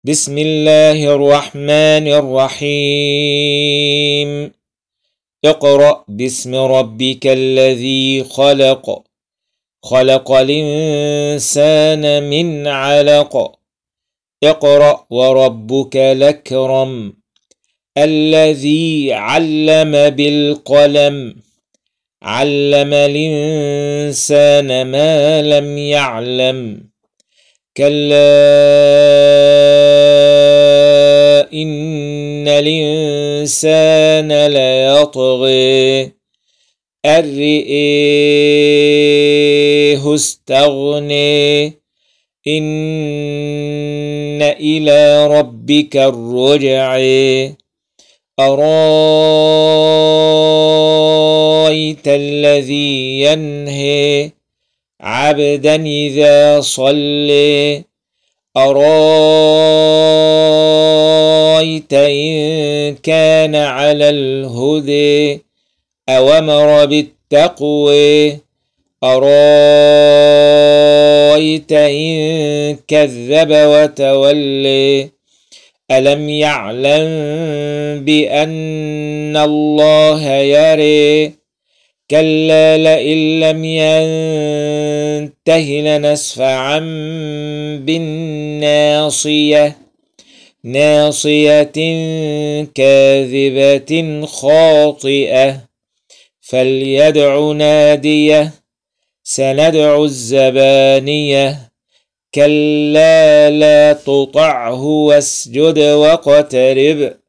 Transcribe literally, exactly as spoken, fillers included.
بسم الله الرحمن الرحيم اقرأ باسم ربك الذي خلق خلق الإنسان من علق اقرأ وربك الأكرم الذي علم بالقلم علم الإنسان ما لم يعلم كلا إن الإنسان ليطغى أن رآه استغنى إن إلى ربك الرجع أرأيت الذي ينهى عبدا إذا صلى أرأيت إن كان على الهدى أوامر بالتقوى أرأيت إن كذب وتولى ألم يعلم بأن الله يرى كلا لئن لم ينته لنسفعا بالناصية ناصية كاذبة خاطئة فليدع ناديه سندع الزبانية كلا لا تطعه واسجد واقترب